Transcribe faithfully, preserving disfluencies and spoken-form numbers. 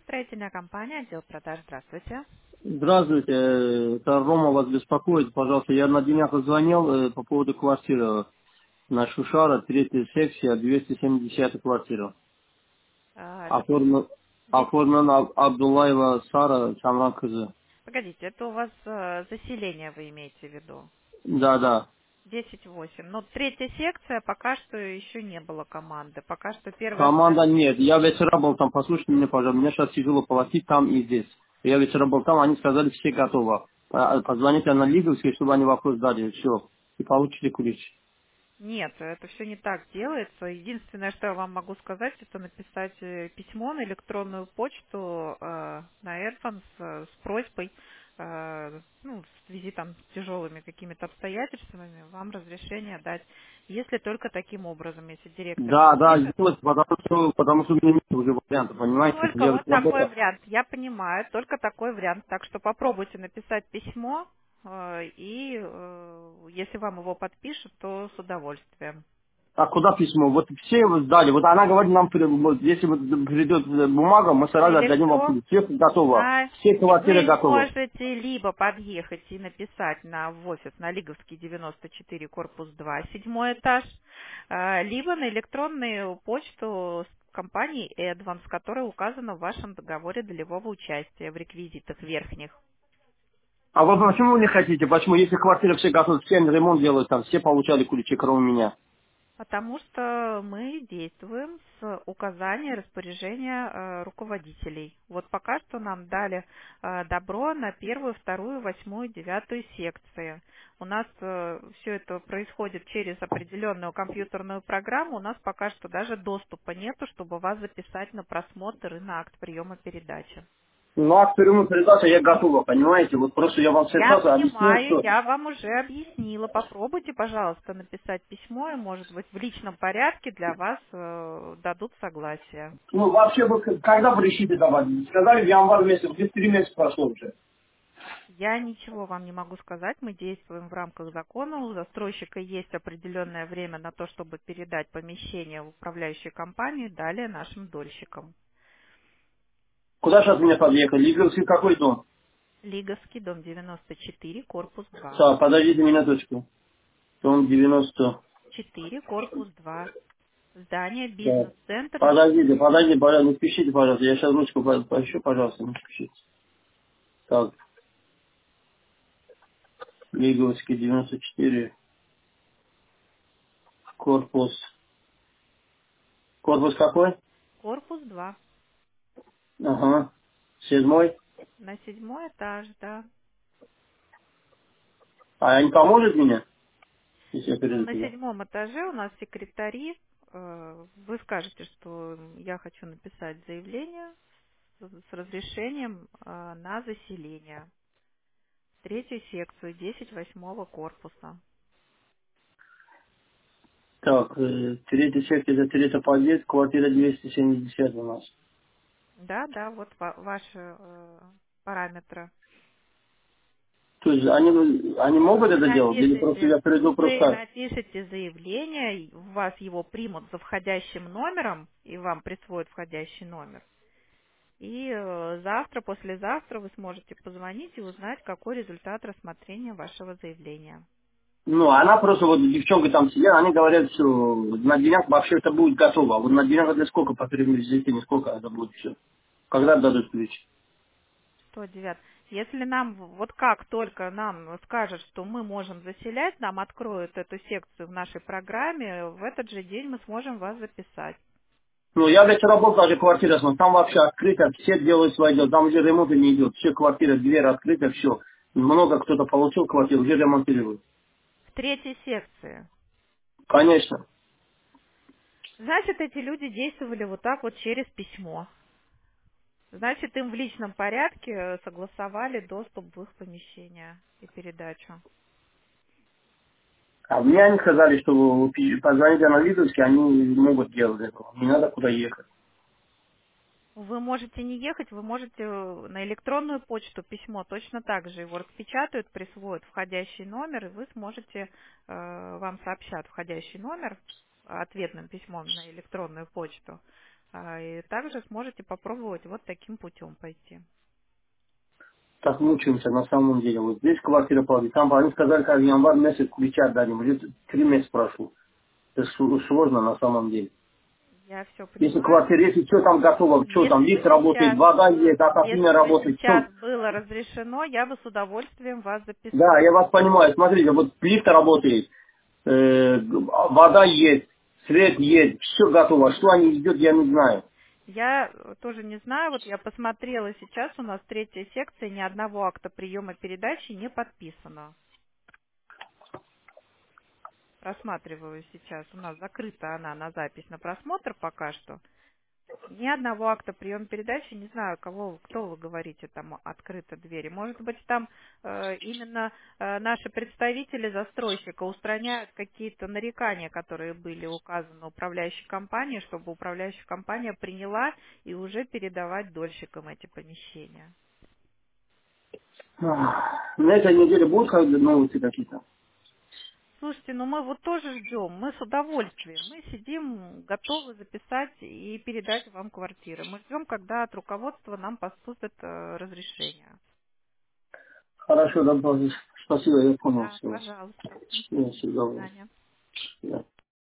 Строительная компания, отдел продаж. Здравствуйте. Здравствуйте, э, это Рома вас беспокоит, пожалуйста. Я на днях звонил э, по поводу квартиры на Шушара, третья секция, двести семидесятая квартира. А, это Оформлен, десять. оформлен Аб- Абдуллаева Сара Самран кызы. Погодите, это у вас э, заселение вы имеете в виду? Да, да. Десять восемь. Но третья секция пока что еще не было команды. Пока что первое Команда здание. нет. Я вечера был там, послушайте меня, пожалуйста. Мне сейчас тяжело платить там и здесь. Я вечера был там, они сказали, все готово. А, а, Позвоните на Лиговский, чтобы они вопрос дали. Все. И получите ключ. Нет, это все не так делается. Единственное, что я вам могу сказать, это написать э, письмо на электронную почту э, на Эрфан с, э, с просьбой, э, ну, в связи там с тяжелыми какими-то обстоятельствами, вам разрешение дать. Если только таким образом, если директор Да, да, напишет, сделать, потому что, потому что у меня нет уже варианта, понимаете? только Я вот ведь такой работал. вариант. Я понимаю, только такой вариант. Так что попробуйте написать письмо, э, и э, если вам его подпишут, то с удовольствием. А куда письмо? Вот все его сдали. Вот она говорит нам, при- вот если вот придет бумага, мы На сразу отдадим вам электро ключ. Все готово. на Все квартиры вы готовы. можете либо подъехать и написать на в офис на Лиговский девяносто четыре, корпус два, седьмой этаж, а, либо на электронную почту с компании Advance, которая указана в вашем договоре долевого участия в реквизитах верхних. А вы почему не хотите? Почему? Если квартиры все готовы, все ремонт делают, там все получали ключи, кроме меня. Потому что мы действуем с указания распоряжения э, руководителей. Вот пока что нам дали э, добро на первую, вторую, восьмую, девятую секции. У нас все это происходит через определенную компьютерную программу. У нас пока что даже доступа нету, чтобы вас записать на просмотр и на акт приема передачи. Ну, а к прямому передаче я готова, понимаете? Вот просто я вам Я сейчас объяснил, понимаю, что я вам уже объяснила. Попробуйте, пожалуйста, написать письмо, и, может быть, в личном порядке для вас э, дадут согласие. ну, вообще, вы к- когда вы решите давать? Сказали в январь месяц, где три месяца прошло уже. Я ничего вам не могу сказать. Мы действуем в рамках закона. У застройщика есть определенное время на то, чтобы передать помещение в управляющую компанию, далее нашим дольщикам. Куда сейчас мне подъехать? Лиговский какой дом? Лиговский, дом девяносто четыре, корпус два. Так, подождите минуточку. Дом девяносто. четыре, корпус два. Здание Так. бизнес-центр. Подождите, подождите, пожалуйста, не спешите, пожалуйста. Я сейчас ручку по- поищу, пожалуйста, не спешите. Так, Лиговский девяносто четыре, корпус. Корпус какой? Корпус два. Ага. Седьмой. На седьмой этаж, да. А не поможет мне, если я Ну, перейду на туда? седьмом этаже у нас секретари. э, Вы скажете, что я хочу написать заявление с с разрешением э, на заселение. Третью секцию, десять восьмого корпуса. Так, э, третий сектор, это третий подъезд, квартира двести семьдесят у нас. Да, да, вот ва- ваши э, параметры. То есть они, они могут Вы это делать? Или просто напишите, я приду вы просто... напишите заявление, и у вас его примут за входящим номером, и вам присвоят входящий номер. И э, завтра, послезавтра вы сможете позвонить и узнать, какой результат рассмотрения вашего заявления. Ну, она просто, вот девчонка там сидят, они говорят, что на днях вообще это будет готово. А вот на днях это сколько по приблизительно, сколько это будет все? Когда дадут ключ? сто девять. Если нам, в- вот как только нам скажут, что мы можем заселять, нам откроют эту секцию в нашей программе, в этот же день мы сможем вас записать. Ну, я ведь работал даже квартира, но там вообще открыто, все делают свое дело, там уже ремонт не идет, все квартиры, дверь открыта, все. Много кто-то получил квартиру, уже ремонтируют. В третьей секции. Конечно. Значит, эти люди действовали вот так вот через письмо. Значит, им в личном порядке э, согласовали доступ в их помещение и передачу. А мне они сказали, что вы пи- позвоните на Лидовске, они не могут делать этого. Не надо куда ехать. Вы можете не ехать, вы можете э, на электронную почту письмо точно так же его распечатают, присвоят входящий номер, и вы сможете, э, вам сообщат входящий номер ответным письмом на электронную почту. А, И также сможете попробовать вот таким путем пойти. Так мучаемся на самом деле. Вот здесь квартира платит. Там они сказали, как январь месяц кричат дадим. Уже три месяца прошло. Это сл- сложно на самом деле. Я все Если понимаю. квартира, если что там готово, что там, Если бы лифт работает, сейчас, вода есть, если отопление бы работает, что. сейчас было разрешено, я бы с удовольствием вас Да, я записала. вас понимаю. Смотрите, вот лифт работает, э, вода есть, свет есть, все готово. Что они ждут, я не знаю. Я э, тоже не знаю, вот я посмотрела сейчас, у нас третья секция, ни одного акта приема передачи не подписано. Просматриваю сейчас, у нас закрыта она на запись, на просмотр пока что. Ни одного акта приема передачи, не знаю, кого, кто вы говорите, там открыты двери. Может быть, там э, именно э, наши представители застройщика устраняют какие-то нарекания, которые были указаны управляющей компанией, чтобы управляющая компания приняла и уже передавать дольщикам эти помещения. Ах, на этой неделе будут как бы новости какие-то? Слушайте, ну мы вот тоже ждем, мы с удовольствием. Мы сидим, готовы записать и передать вам квартиры. Мы ждем, когда от руководства нам поступит э, разрешение. Хорошо, добро. Спасибо, я понял Да, все. пожалуйста. Всего До доброго. свидания. Да.